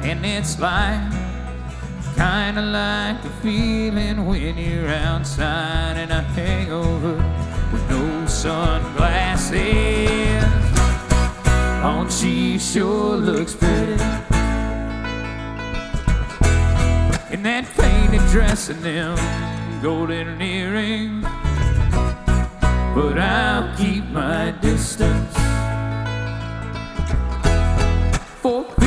And it's like, kinda like the feeling when you're outside in a hangover with no sunglasses. Oh, she sure looks pretty in that painted dress and them golden earrings. But I'll keep my distance